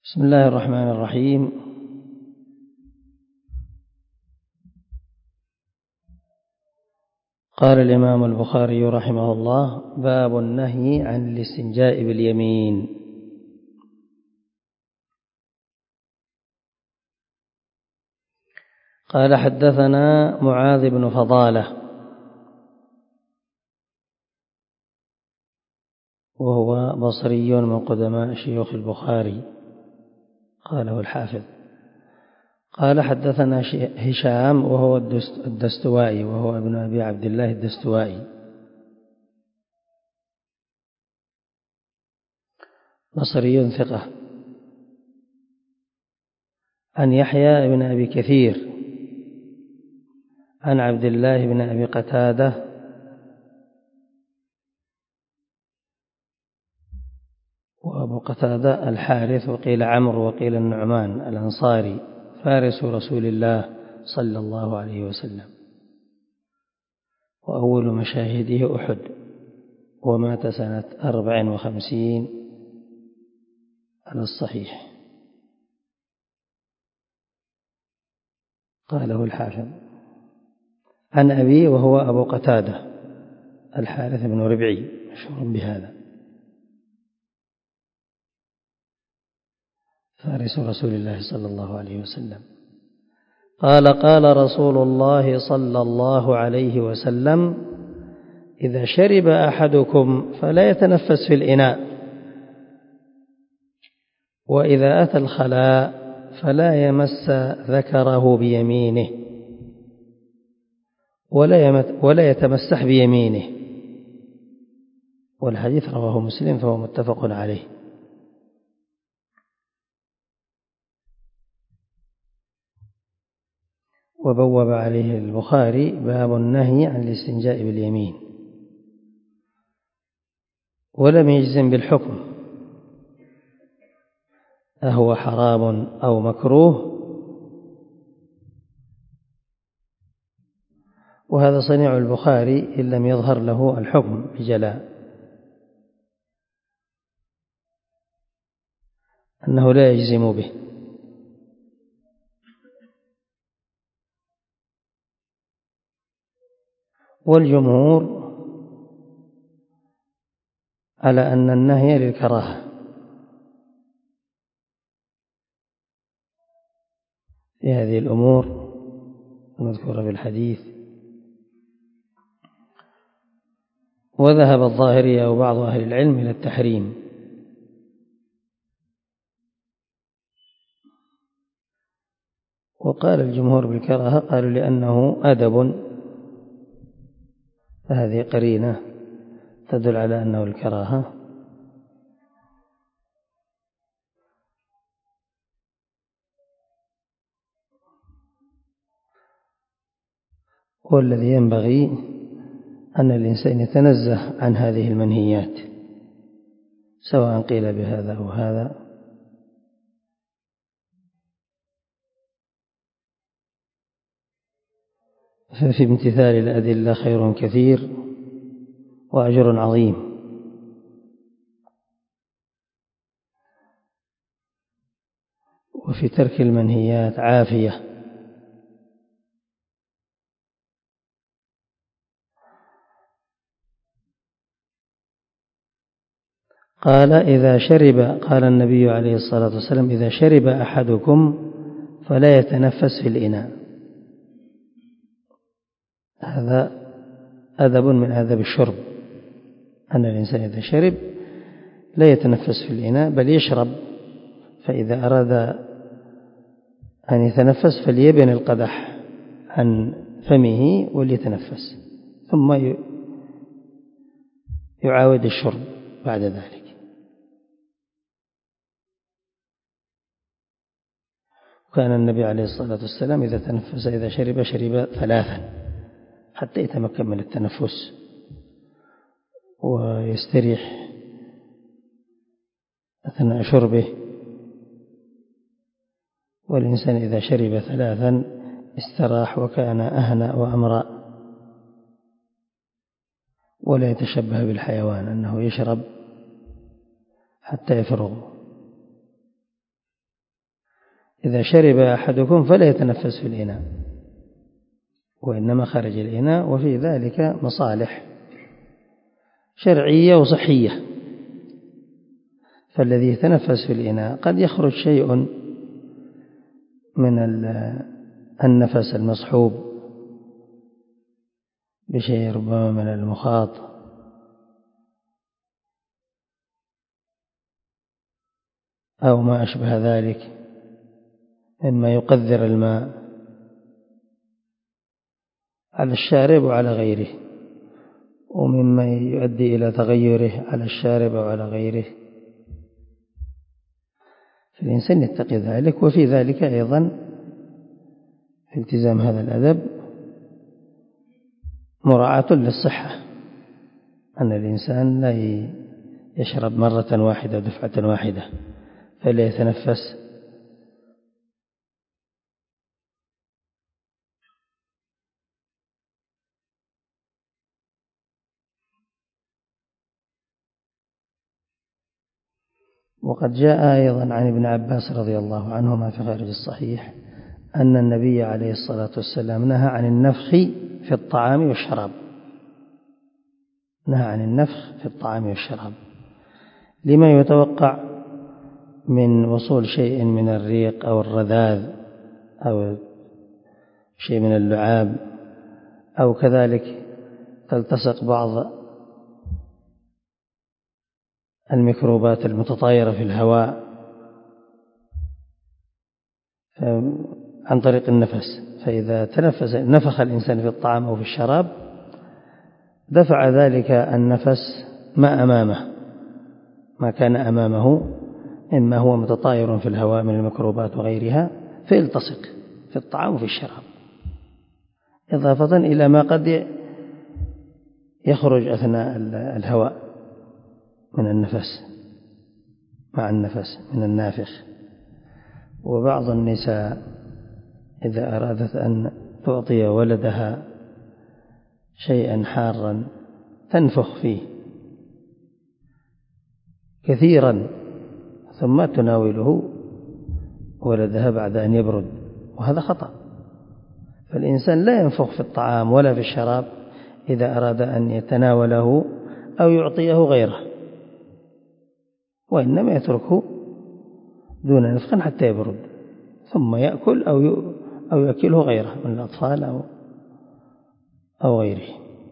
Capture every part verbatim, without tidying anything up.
بسم الله الرحمن الرحيم. قال الإمام البخاري رحمه الله: باب النهي عن الاستنجاء باليمين. قال: حدثنا معاذ بن فضالة وهو بصري من قدماء شيوخ البخاري، قاله الحافظ. قال: حدثنا هشام وهو الدستوائي وهو ابن أبي عبد الله الدستوائي، بصري ثقة، عن يحيى بن أبي كثير عن عبد الله بن أبي قتادة وأبو قتادة الحارث وقيل عمرو وقيل النعمان الأنصاري، فارس رسول الله صلى الله عليه وسلم، وأول مشاهده أحد، ومات سنة أربع وخمسين على الصحيح، قاله الحافظ. عن أبي وهو أبو قتادة الحارث بن ربعي، مشهور بهذا، فارس رسول الله صلى الله عليه وسلم. قال: قال رسول الله صلى الله عليه وسلم: إذا شرب أحدكم فلا يتنفس في الإناء، وإذا أتى الخلاء فلا يمس ذكره بيمينه ولا يتمسح بيمينه. والحديث رواه مسلم فهو متفق عليه. وبوب عليه البخاري: باب النهي عن الاستنجاء باليمين، ولم يجزم بالحكم أهو حرام أو مكروه، وهذا صنيع البخاري إن لم يظهر له الحكم بجلاء، أنه لا يجزم به. والجمهور على أن النهي للكراهة في هذه الأمور المذكورة في الحديث. وذهب الظاهرية وبعض أهل العلم إلى التحريم، وقال الجمهور بالكراهة، قالوا لأنه أدب، فهذه قرينة تدل على أنه الكراهة. والذي ينبغي أن الإنسان يتنزه عن هذه المنهيات، سواء قيل بهذا أو هذا. ففي امتثال الأدلة خير كثير وأجر عظيم، وفي ترك المنهيات عافية. قال: إذا شرب، قال النبي عليه الصلاة والسلام: إذا شرب أحدكم فلا يتنفس في الإناء. هذا أدب من آداب الشرب، أن الإنسان إذا شرب لا يتنفس في الإناء بل يشرب، فإذا أراد أن يتنفس فليبن القدح عن فمه وليتنفس، ثم يعاود الشرب بعد ذلك. كان النبي عليه الصلاة والسلام إذا تنفس إذا شرب شرب ثلاثا حتى يتمكن من التنفس ويستريح أثناء شربه. والإنسان إذا شرب ثلاثا استراح وكان أهنأ وأمرأ، ولا يتشبه بالحيوان أنه يشرب حتى يفرغ. إذا شرب أحدكم فلا يتنفس في الإناء، وإنما خارج الإناء، وفي ذلك مصالح شرعية وصحية. فالذي يتنفس في الإناء قد يخرج شيء من النفس المصحوب بشيء ربما من المخاط أو ما أشبه ذلك مما يقذر الماء على الشارب وعلى غيره، ومما يؤدي إلى تغيره على الشارب وعلى غيره، فالإنسان يتقي ذلك. وفي ذلك أيضا في التزام هذا الأدب مراعاة للصحة، أن الإنسان لا يشرب مرة واحدة دفعة واحدة، فلا يتنفس وقد جاء أيضا عن ابن عباس رضي الله عنهما في خارج الصحيح أن النبي عليه الصلاة والسلام نهى عن النفخ في الطعام والشراب، نهى عن النفخ في الطعام والشراب لما يتوقع من وصول شيء من الريق أو الرذاذ أو شيء من اللعاب، أو كذلك تلتصق بعض الميكروبات المتطايرة في الهواء عن طريق النفس. فإذا تنفس نفخ الإنسان في الطعام أو في الشراب دفع ذلك النفس ما أمامه، ما كان أمامه مما هو متطاير في الهواء من الميكروبات وغيرها، فيلتصق في الطعام وفي الشراب، إضافة إلى ما قد يخرج أثناء الهواء من النفس مع النفس من النافخ. وبعض النساء إذا أرادت أن تعطي ولدها شيئا حارا تنفخ فيه كثيرا ثم تناوله ولدها بعد أن يبرد، وهذا خطأ. فالإنسان لا ينفخ في الطعام ولا في الشراب إذا أراد أن يتناوله أو يعطيه غيره، وإنما يتركه دون نفخ حتى يبرد ثم يأكل أو أو يأكله غيره من الأطفال أو أو غيره،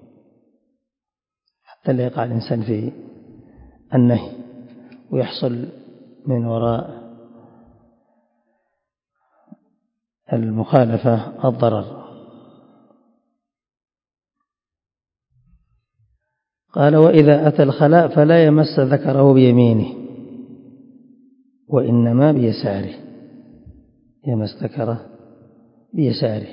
حتى لا يقع الإنسان في النهي ويحصل من وراء المخالفة الضرر. قال: وإذا أتى الخلاء فلا يمس ذكره بيمينه وإنما بيساره، يمس ذكره بيساره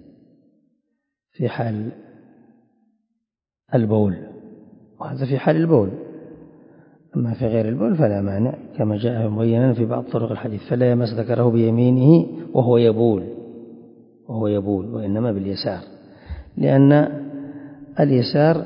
في حال البول، وهذا في حال البول. أما في غير البول فلا مانع، كما جاء مبينا في بعض طرق الحديث: فلا يمس ذكره بيمينه وهو يبول وهو يبول وإنما باليسار، لأن اليسار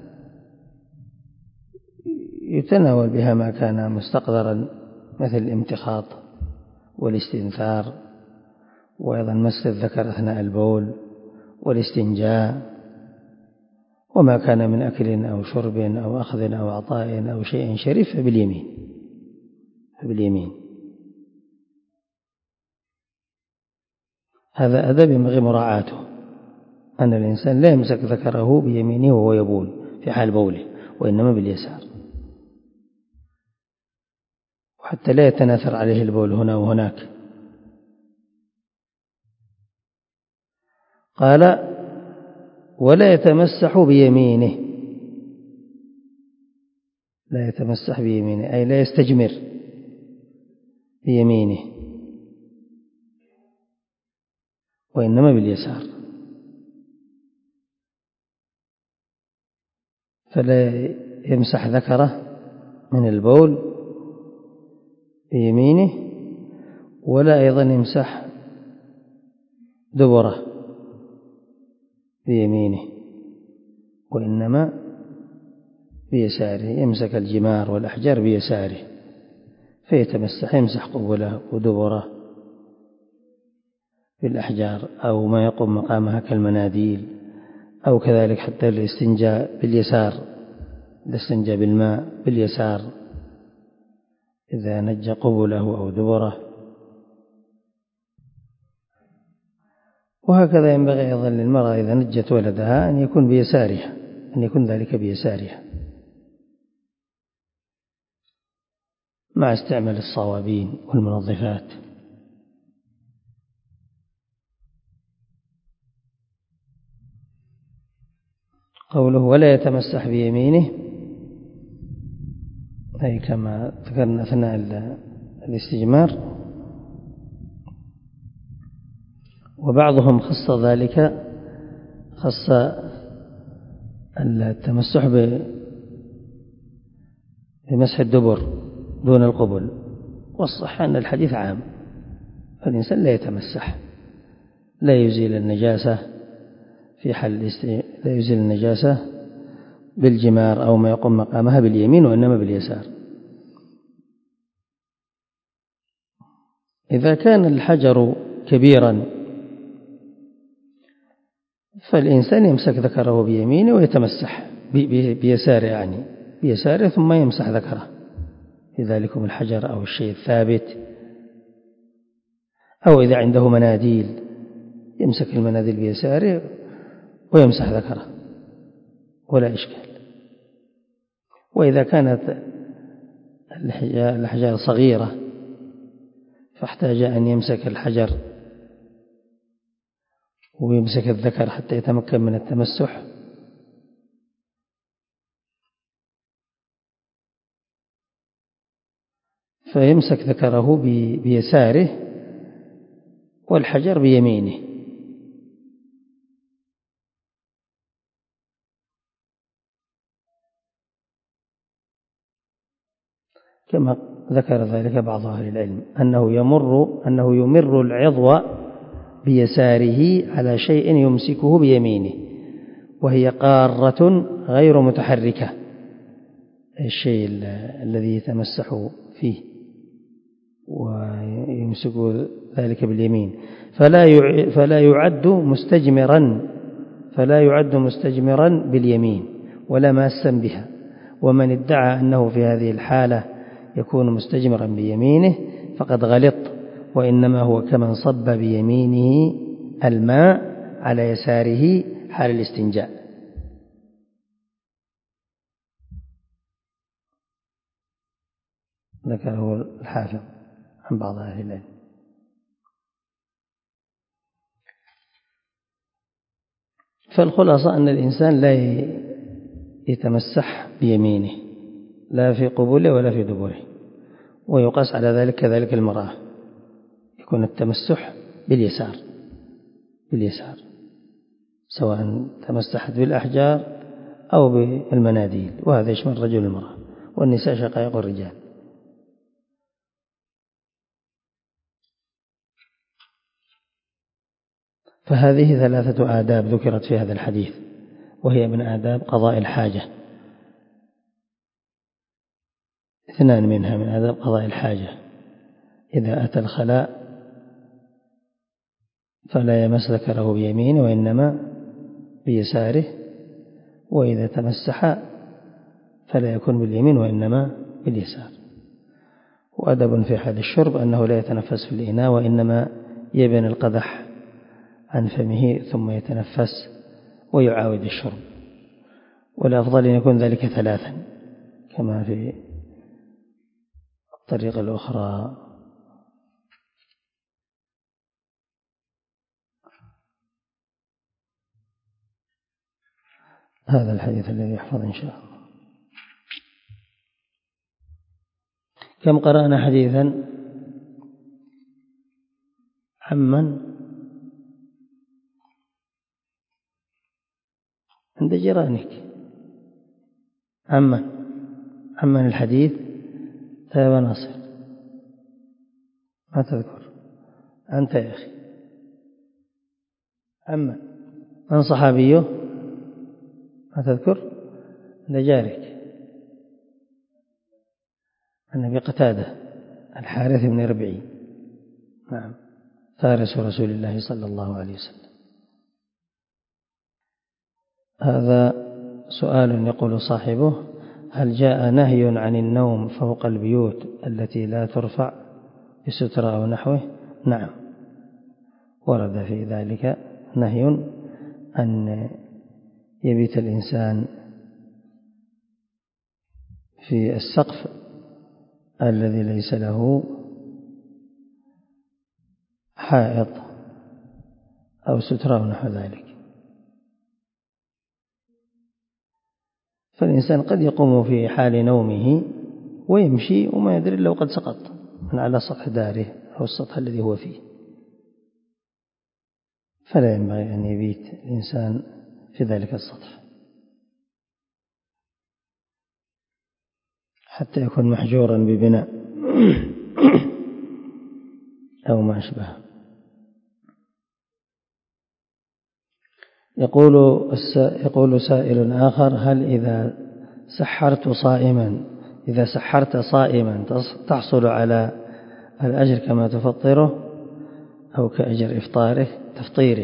يتناول بها ما كان مستقذرا مثل الامتخاط والاستنثار، وأيضا مس الذكر أثناء البول والاستنجاء، وما كان من أكل أو شرب أو أخذ أو عطاء أو شيء شريف فباليمين فباليمين هذا أدب ينبغي مراعاته، أن الإنسان لا يمسك ذكره بيمينه وهو يبول في حال بوله، وإنما باليسار، وحتى لا يتناثر عليه البول هنا وهناك. قال: ولا يتمسح بيمينه، لا يتمسح بيمينه أي لا يستجمر بيمينه، وإنما باليسار، فلا يمسح ذكره من البول بيمينه، ولا أيضا يمسح دبره بيمينه، وإنما بيساره، يمسك الجمار والأحجار بيساره، فيتمسح يمسح قبله ودبره بالأحجار أو ما يقوم مقامها كالمناديل، أو كذلك حتى الاستنجاء باليسار، الاستنجاء بالماء باليسار إذا نج قبله أو دبره. وهكذا ينبغي أيضا للمرأة إذا نجت ولدها أن يكون بيسارها، أن يكون ذلك بيسارها مع استعمال الصوابين والمنظفات. قوله ولا يتمسح بيمينه، أي كما ذكرنا أثناء الاستجمار. وبعضهم خص ذلك، خص التمسح بمسح الدبر دون القبل، والصح أن الحديث عام، فالإنسان لا يتمسح، لا يزيل النجاسة في حال لا يزيل النجاسة بالجمار أو ما يقوم مقامها باليمين، وإنما باليسار. إذا كان الحجر كبيرا فالإنسان يمسك ذكره بيمينه ويتمسح بيساره، يعني بيساره ثم يمسح ذكره في ذلكم الحجر أو الشيء الثابت، أو إذا عنده مناديل يمسك المناديل بيساره ويمسح ذكره ولا إشكال. وإذا كانت الأحجار صغيرة فاحتاج أن يمسك الحجر ويمسك الذكر حتى يتمكن من التمسح، فيمسك ذكره بيساره والحجر بيمينه. كما ذكر ذلك بعض أهل العلم أنه يمر أنه يمر العضو بيساره على شيء يمسكه بيمينه، وهي قارة غير متحركة، الشيء الذي يتمسح فيه ويمسك ذلك باليمين، فلا فلا يعد مستجمرا فلا يعد مستجمرا باليمين ولا ماسا بها. ومن ادعى أنه في هذه الحالة يكون مستجمرا بيمينه فقد غلط، وإنما هو كمن صب بيمينه الماء على يساره حال الاستنجاء. ذكره الحافظ عن بعض أهل العلم. فالخلاصة أن الإنسان لا يتمسح بيمينه لا في قبوله ولا في دبره، ويقاس على ذلك كذلك المرأة، يكون التمسح باليسار باليسار سواء تمسحت بالأحجار أو بالمناديل، وهذا يشمل الرجل والمرأة، والنساء شقائق الرجال. فهذه ثلاثة آداب ذكرت في هذا الحديث، وهي من آداب قضاء الحاجة، اثنان منها من آداب قضاء الحاجة: إذا أتى الخلاء فلا يمس ذكره بيمينه وإنما بيساره، وإذا تمسح فلا يكون باليمين وإنما باليسار. وأدب في حال الشرب أنه لا يتنفس في الإناء، وإنما يبن القدح عن فمه ثم يتنفس ويعاود الشرب، والأفضل أن يكون ذلك ثلاثا كما في الطريقة الأخرى. هذا الحديث الذي يحفظ إن شاء الله. كم قرأنا حديثا عمن عند جيرانك، عمن عمن الحديث ثاب ناصر، ما تذكر أنت يا أخي؟ عمن من صحابيه؟ ما تذكر؟ عند جارك النبي قتادة الحارث بن ربعي. نعم. فارس رسول الله صلى الله عليه وسلم. هذا سؤال يقول صاحبه: هل جاء نهي عن النوم فوق البيوت التي لا ترفع بسترة أو نحوه؟ نعم، ورد في ذلك نهي أن يبيت الإنسان في السقف الذي ليس له حائط أو سترة أو نحو ذلك. فالإنسان قد يقوم في حال نومه ويمشي وما يدري لو قد سقط من على سطح داره أو السطح الذي هو فيه، فلا ينبغي أن يبيت الإنسان في ذلك السطح حتى يكون محجورا ببناء أو ما أشبه. يقول يقول سائل آخر: هل إذا سحرت صائما إذا سحرت صائما تحصل على الأجر كما تفطره أو كأجر إفطاره تفطيره؟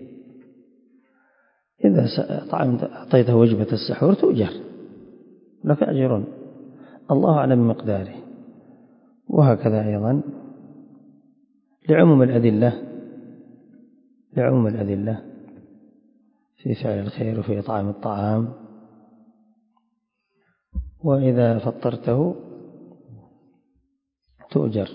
إذا أعطيت وجبة السحور تؤجر، لك أجر، الله أعلم مقداره. وهكذا أيضا لعموم الأدلة لعموم الأدلة في فعل الخير وفي إطعام الطعام. وإذا فطرته تؤجر.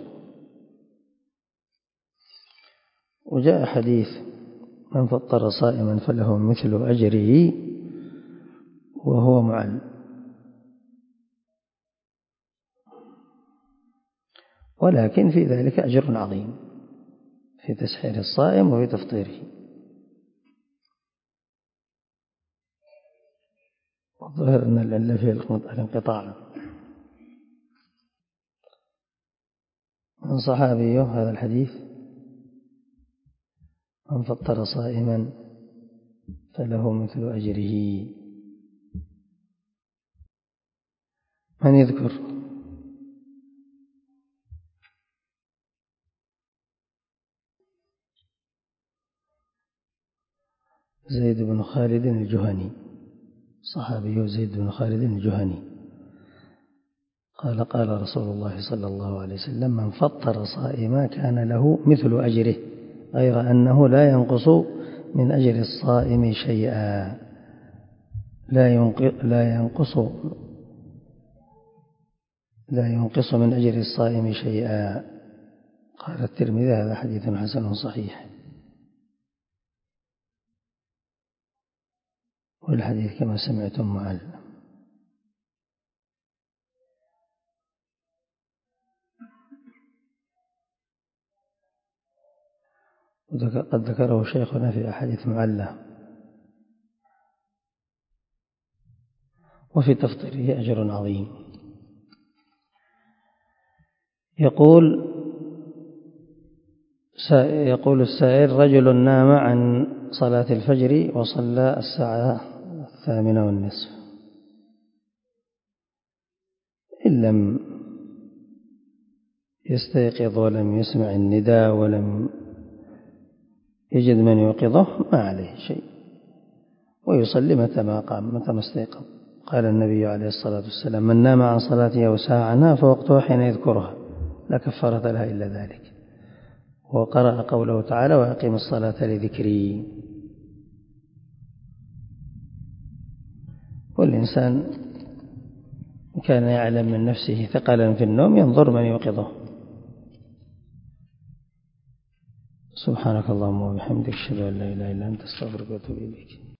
وجاء حديث: من فطر صائما فله مثل أجره وهو معل. ولكن في ذلك أجر عظيم في تسحير الصائم وفي تفطيره. والظاهر أن العلة في الانقطاع. من صحابي هذا الحديث: من فطر صائما فله مثل أجره. من يذكر؟ زيد بن خالد الجهني، صحابي زيد بن خالد الجهني، قال: قال رسول الله صلى الله عليه وسلم: من فطر صائما كان له مثل أجره غير أنه لا ينقص من أجر الصائم شيئا. لا ينقص لا ينقص من أجر الصائم شيئا. قال الترمذي: هذا حديث حسن صحيح. والحديث كما سمعتم معل. قد ذكره شيخنا في أحاديث معلة. وفي تفطيره أجر عظيم. يقول يقول السائل: رجل نام عن صلاة الفجر وصلى الساعة الثامنة والنصف، إن لم يستيقظ ولم يسمع النداء ولم يجد من يوقظه ما عليه شيء، ويصلي متى ما قام متى ما استيقظ. قال النبي عليه الصلاة والسلام: من نام عن صلاته أو ساعة عنها فوقتها حين يذكرها لا كفارة لها إلا ذلك. وقرأ قوله تعالى: وأقم الصلاة لذكري. والإنسان كان يعلم من نفسه ثقلا في النوم ينظر من يوقظه. سبحانك اللهم وبحمدك أشهد أن لا إله إلا أنت أستغفرك وأتوب إليك.